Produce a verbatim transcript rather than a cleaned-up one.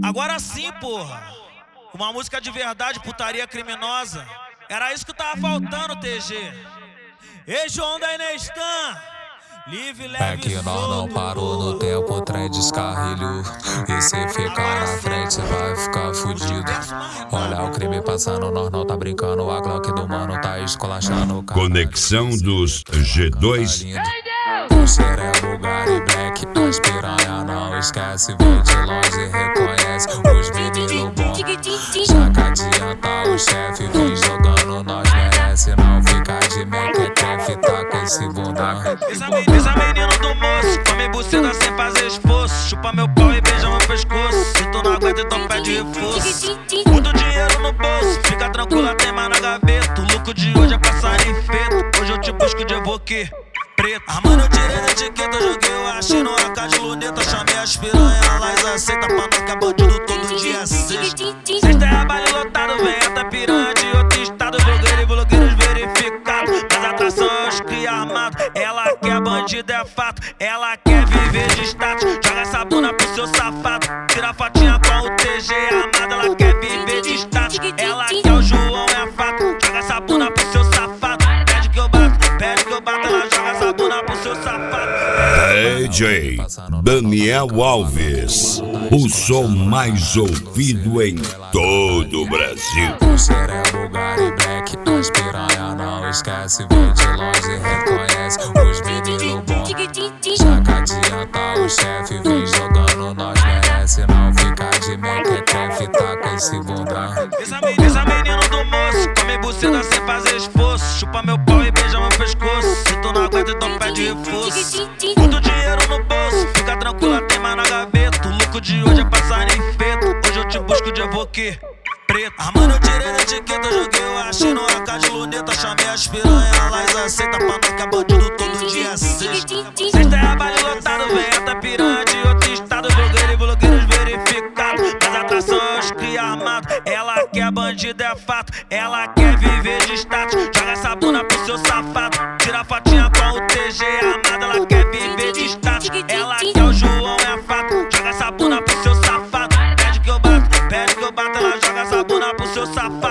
Agora sim, porra. Uma música de verdade, putaria criminosa. Era isso que tava faltando, T G. Ei, João da Inestan. Livre, leve, é que nós não parou no tempo, o trem descarrilhou. E se ficar na frente vai ficar fudido. Olha o crime passando, nós não tá brincando. A Glock do mano tá esculachando. Conexão dos G dois. O cerebro, Gary Black, as piranha não esquece. Vem de longe, reconhece os meninos bons. Já que adianta o chefe, vem jogando, nós merece. Não fica de mequetrefe, tá com esse bundão. Essa menina do moço, come buceta sem fazer esforço. Chupa meu pau e beija meu pescoço. Se tu não aguenta, então pede reforço. Muito dinheiro no bolso, fica tranquila, tem mais na gaveta. O lucro de hoje é passarinho feito. Hoje eu te busco de evoque preto. Ah, mano, eu tirei da etiqueta, joguei o achei no A K de luneta. Chamei as piranha, elas aceita. Pra nós que é bandido todo dia sexta. Sexta é baile lotado, vem essa piranha de outro estado. Blogueiro e blogueiros verificados. Mas atração é os cria armado. Ela quer bandido, é fato. Ela quer viver de status. Joga essa bunda pro seu safado. Tira a fotinha com o T G armado. Ela quer viver de status. Ela quer o João, é fato. Joga essa bunda pro seu safado. Pede que eu bato, pede que eu bato. Ela joga essa bunda pro seu safado. D J Daniel Alves, o som mais ouvido em todo o Brasil. O cerebro, Gary Black, as piranha não esquece. Vem de longe, reconhece os meninos bons. Já que adianta o chefe, vem jogando, nós merece. Não fica de mequetrefe, tá com esse bundão. Essa menina do moço, come buceta sem fazer esforço. Chupa meu pau e beija meu pescoço. Se tu não aguenta, então pede reforço. Muito dinheiro no bolso, fica tranquila, tem mais na gaveta. O lucro de hoje é passarinho feito. Hoje eu te busco de evoque preto. Ah, mano, eu tirei da etiqueta, joguei o achei no A K de luneta. Chamei as piranha, elas aceita. Pra nós que é bandido todo dia sexta. Sexta é baile lotado, vem essa piranha de outro estado. Blogueiro e blogueiros verificados. Mas atração é os cria armado. Ela quer bandido, é fato. Ela quer viver de status. Joga essa bunda pro seu safado. Tira a fotinha com o T G armado. Ela quer viver de status. Ela quer o João, é fato. Joga essa bunda pro seu safado. Pede que eu bato, pede que eu bato. Ela joga essa bunda pro seu safado.